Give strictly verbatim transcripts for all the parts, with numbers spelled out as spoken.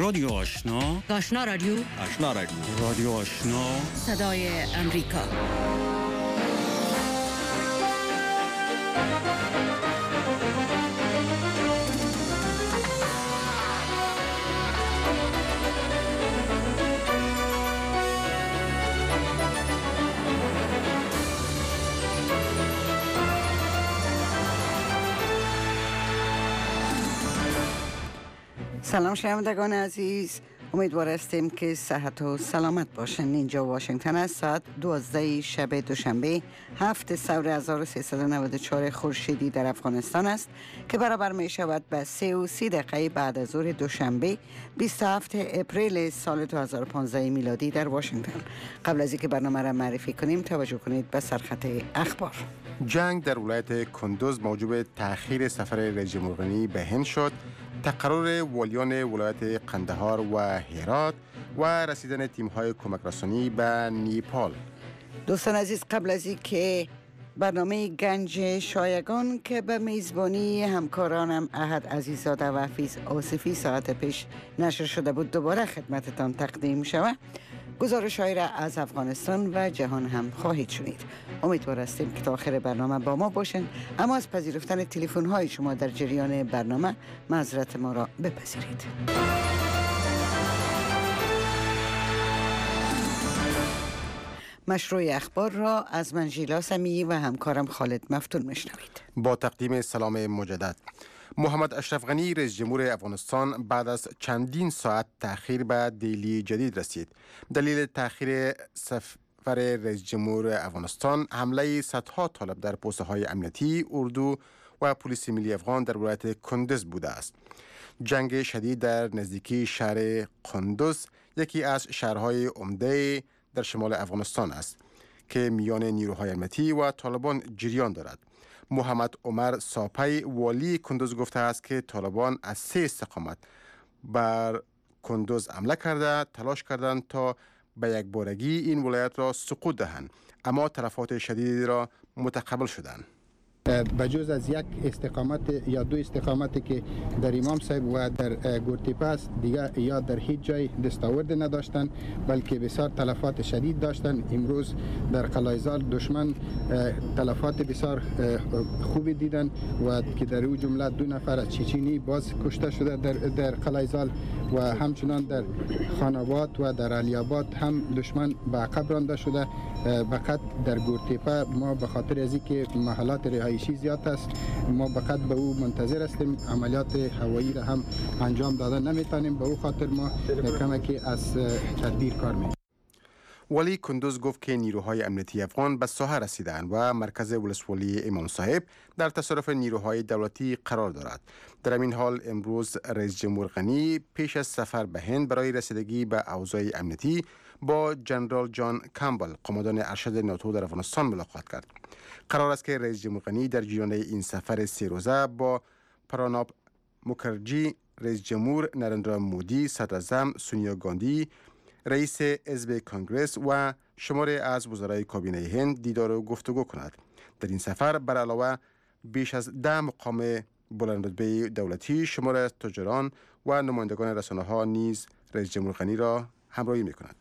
رادیو آشنا، آشنا رادیو، آشنا رادیو، رادیو آشنا، صدای امریکا. سلام شنوندگان عزیز، امیدوار هستیم که صحت و سلامت باشین. اینجا واشنگتن است. ساعت دوازده شب دوشنبه هفت سور هزار و سیصد و نود و چهار خورشیدی در افغانستان است که برابر می شود به سه و سی دقیقه بعد از ظهر دوشنبه بیست و هفتم اپریل سال دو هزار و پانزده میلادی در واشنگتن. قبل از اینکه برنامه را معرفی کنیم توجه کنید به سرخط اخبار. جنگ در ولایت کندوز موجب تأخیر سفر رئیس جمهور غنی به هند شد. تقرر والیان ولایت قندهار و هرات و رسیدن تیم‌های کمک رسانی به نیپال. دوستان عزیز، قبل از اینکه برنامه گنج شایگان که به میزبانی همکارانم احد عزیزاده و حفیظ آصفی ساعت پیش نشر شده بود دوباره خدمتتان تقدیم شود، گزارش‌هایی را از افغانستان و جهان هم خواهید شنید. امیدوار هستیم که تا آخر برنامه با ما باشین، اما از پذیرفتن تلفن‌های شما در جریان برنامه معذرت ما را بپذیرید. مشروع اخبار را از من ژیلا سمیعی و همکارم خالد مفتون میشنوید. با تقدیم سلام مجدد. محمد اشرف غنی رئیس جمهور افغانستان بعد از چندین ساعت تأخیر به دیلی جدید رسید. دلیل تأخیر سفر رئیس جمهور افغانستان حمله صدها طالب در پوسته های امنیتی اردو و پلیس ملی افغان در ولایت کندوز بوده است. جنگ شدید در نزدیکی شهر کندوز یکی از شهرهای عمده در شمال افغانستان است که میان نیروهای امنیتی و طالبان جریان دارد. محمد عمر ساپی والی کندوز گفته است که طالبان از سه استقامت بر کندوز حمله کرده تلاش کردند تا به یک بارگی این ولایت را سقوط دهند، اما تلفات شدیدی را متقبل شدند. بجز از یک استقامت یا دو استقامتی که در امام صاحب و در گورتیپاس دیگه یا در هیچ جای دستاورد نداشتن، بلکه بسیار تلفات شدید داشتن. امروز در قلایزال دشمن تلفات بسیار خوبی دیدن و که در او جمله دو نفر چچینی باز کشته شده در در قلایزال و همچنان در خانوات و در علیاباد هم دشمن به عقب رانده شده. فقط در گورتیپا ما به خاطر از اینکه محلات رهایشی زیاد است، ما فقط به او منتظر هستیم. عملیات هوایی را هم انجام دادن نمیتونیم، به او خاطر ما کمکی از تدبیر کار میکنیم. ولی کندوز گفت که نیروهای امنیتی افغان به ساحه رسیدند و مرکز ولسوالی امام صاحب در تصرف نیروهای دولتی قرار دارد. در این حال امروز رئیس جمهور غنی پیش از سفر به هند برای رسیدگی به اوضاع امنیتی با جنرال جان کامبل، قماندان ارشد ناتو در افغانستان ملاقات کرد. قرار است که رئیس جمهور غنی در جریان این سفر سه روزه با پراناب مکرجی، رئیس جمهور نریندرا مودی، صدراعظم سونیا گاندی، رئیس حزب کانگرس و شماری از وزرای کابینه هند دیدار و گفتگو کند. در این سفر بر علاوه بیش از ده مقام بلندرتبه دولتی، شمار از تجاران و نمایندگان رسانه‌ها نیز رئیس جمهور غنی را همراهی می‌کند.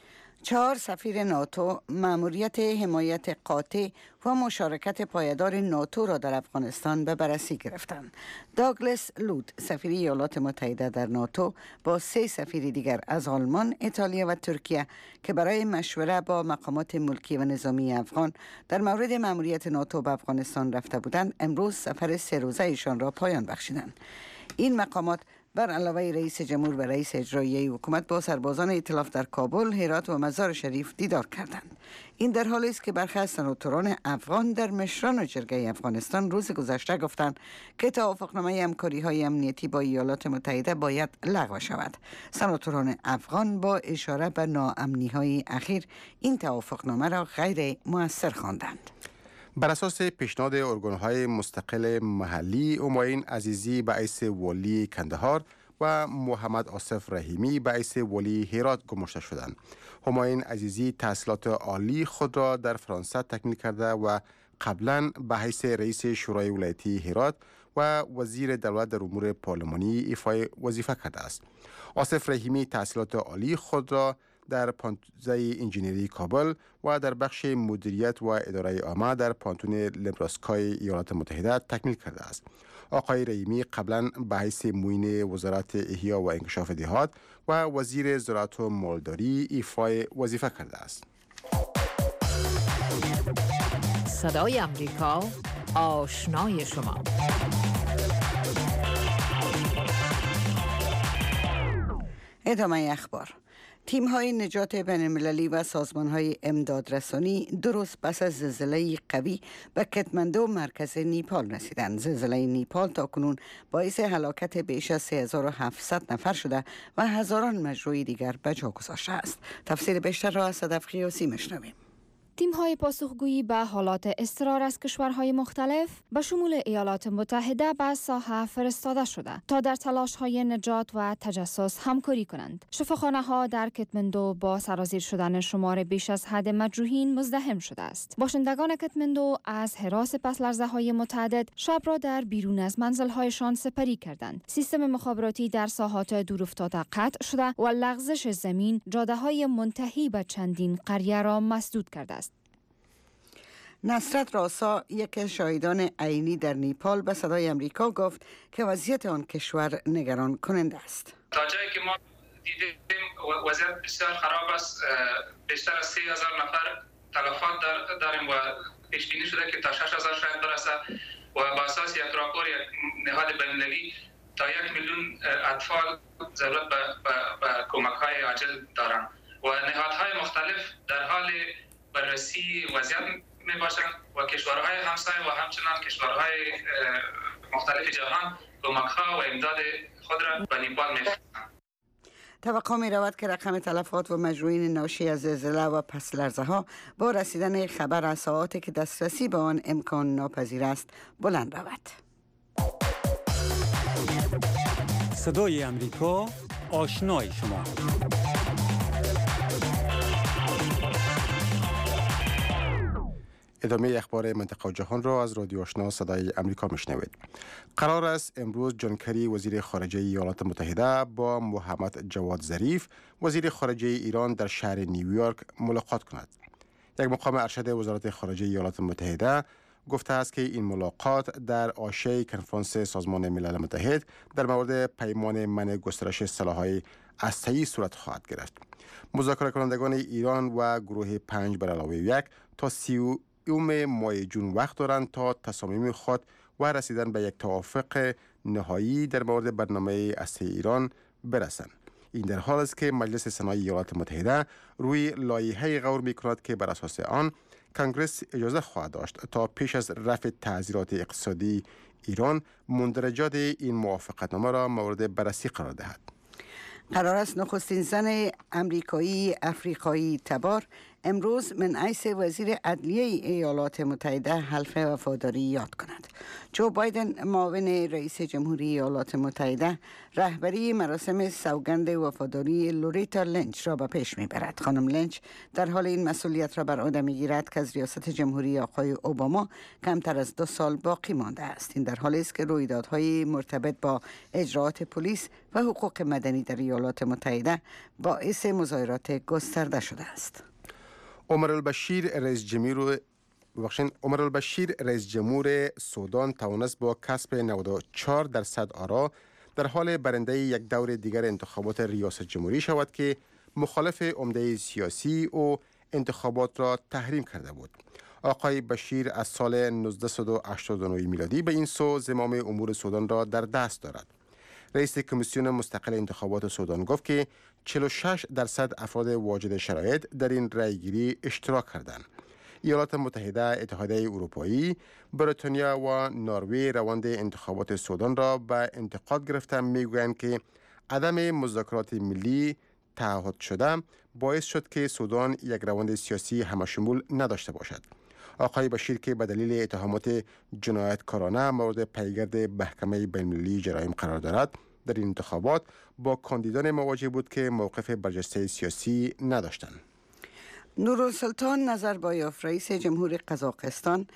چهار سفیر ناتو مأموریت حمایت قاطع و مشارکت پایدار ناتو را در افغانستان به بررسی گرفتند. داگلس لود سفیر ایالات متحده در ناتو با سه سفیر دیگر از آلمان، ایتالیا و ترکیه که برای مشوره با مقامات ملکی و نظامی افغان در مورد مأموریت ناتو به افغانستان رفته بودند، امروز سفر سه روزه ایشان را پایان بخشیدند. این مقامات بر علاوه رئیس جمهور و رئیس اجرایی حکومت با سربازان ائتلاف در کابل، هرات و مزار شریف دیدار کردند. این در حالی است که برخی از سناتوران افغان در مشران جرگه افغانستان روز گذشته گفتند که توافقنامه همکاری‌های امنیتی با ایالات متحده باید لغو شود. سناتوران افغان با اشاره به ناامنی‌های اخیر این توافقنامه را غیر مؤثر خواندند. بر اساس پیشنهاد ارگان‌های مستقل محلی، همایون عزیزی به حیث والی کندهار و محمد آصف رحیمی به حیث والی هرات گماشته شدند. همایون عزیزی تحصیلات عالی خود را در فرانسه تکمیل کرده و قبلا به حیث رئیس شورای ولایتی هرات و وزیر دولت در امور پارلمانی ایفای وظیفه کرده است. آصف رحیمی تحصیلات عالی خود را در پانتوزه انجینری کابل و در بخش مدیریت و اداره عامه در پانتون نبراسکای ایالات متحده تکمیل کرده است. آقای رحیمی قبلا به حیث معین وزارت احیا و انکشاف دهات و وزیر زراعت و مالداری ایفای وظیفه کرده است. صدای امریکا، آشنای شما. ادامه اخبار. تیم‌های نجات بین‌المللی و سازمان‌های امدادرسانی دو روز پس از زلزله قوی به کتمندو مرکز نیپال رسیدند. زلزله نیپال تاکنون باعث هلاکت بیش از سه هزار و هفتصد نفر شده و هزاران مجروح دیگر به جا گذاشته است. تفصیل بیشتر را از صدف قیاسی میشنویم. تیم‌های پاسخگویی به حالات اضطرار از کشورهای مختلف به شمول ایالات متحده به ساحه فرستاده شده تا در تلاش‌های نجات و تجسس همکاری کنند. شفاخانه‌ها در کتمندو با سرازیر شدن شمار بیش از حد مجروحین مزدحم شده است. باشندگان کتمندو از هراس پس لرزه‌های متعدد شب را در بیرون از منزل‌هایشان سپری کردند. سیستم مخابراتی در ساحات دورافتاده قطع شده و لغزش زمین جاده‌های منتهی به چندین قریه را مسدود کرده است. نصرت راسا، یک از شاهدان عینی در نیپال، به صدای امریکا گفت که وضعیت آن کشور نگران کننده است. تا جایی که ما دیدیم وضعیت بسیار خراب است. بیشتر از سه هزار نفر تلفات داریم و پیش بینی شده که تا شش هزار شاید برسه و با اساس یک راپور یک نهاد بین‌المللی تا یک میلیون اطفال ضرورت به کمک‌های عاجل دارند و نهادهای مختلف در حال بررسی وضعیت می باشند و کشورهای همسایه و همچنان کشورهای مختلف جهان کمک‌ها و امداد خود را به نیپال می‌فرستند. توقع می رود که رقم تلفات و مجروحین ناشی از زلزله و پس لرزه ها با رسیدن خبر از ساعاتی که دسترسی به آن امکان ناپذیر است بلند رود. صدای امریکا، آشنای شما. ادامه اخبار منطقه و جهان را از رادیو آشنا صدای امریکا میشنوید. قرار است امروز جان کری وزیر خارجه ایالات متحده با محمد جواد ظریف وزیر خارجه ایران در شهر نیویورک ملاقات کند. یک مقام ارشد وزارت خارجه ایالات متحده گفته است که این ملاقات در عاشق کنفرانس سازمان ملل متحد در مورد پیمان منع گسترش سلاح‌های هسته‌ای صورت خواهد گرفت. مذاکره کنندگان ایران و گروه پنج بر علاوه یک تا سی اوم ماه جون وقت دارند تا تصامیم خود و رسیدن به یک توافق نهایی در مورد برنامه هسته‌ای ایران برسند. این در حال است که مجلس سنای ایالات متحده روی لایحه‌ای غور می‌کند که بر اساس آن کنگرس اجازه خواهد داشت تا پیش از رفع تعزیرات اقتصادی ایران مندرجات این موافقتنامه را مورد بررسی قرار دهد. قرار است نخستین زن امریکایی افریقایی تبار امروز من حیث وزیر عدلیه ایالات متحده حلف وفاداری یاد کند. جو بایدن معاون رئیس جمهوری ایالات متحده رهبری مراسم سوگند وفاداری لوریتا لنچ را به پیش میبرد. خانم لنچ در حال این مسئولیت را بر عهده میگیرد که از ریاست جمهوری آقای اوباما کمتر از دو سال باقی مانده است. این در حالی است که رویدادهای مرتبط با اجراءات پلیس و حقوق مدنی در ایالات متحده باعث مظاهرات گسترده شده است. عمر البشیر رئیس جمهور بخشین عمر البشیر رئیس جمهور سودان توانست با کسب نود و چهار درصد آرا در حال برنده یک دور دیگر انتخابات ریاست جمهوری شود که مخالف عمده سیاسی او انتخابات را تحریم کرده بود. آقای بشیر از سال نوزده هشتاد و نه میلادی به این سو زمام امور سودان را در دست دارد. رئیس کمیسیون مستقل انتخابات سودان گفت که چهل و شش درصد افراد واجد شرایط در این رأیگیری اشتراک کردند. ایالات متحده، اتحادیه اروپایی، بریتانیا و نروژ روند انتخابات سودان را به انتقاد گرفته میگویند که عدم مذاکرات ملی تعهد شده باعث شد که سودان یک روند سیاسی همشمول نداشته باشد. آقای بشیر که به دلیل اتهامات جنایتکارانه مورد پیگرد محکمه بین‌المللی جرایم قرار دارد در این انتخابات با کاندیدان مواجه بود که موقف برجسته سیاسی نداشتند. نورالسلطان نظربایف رئیس جمهور قزاقستان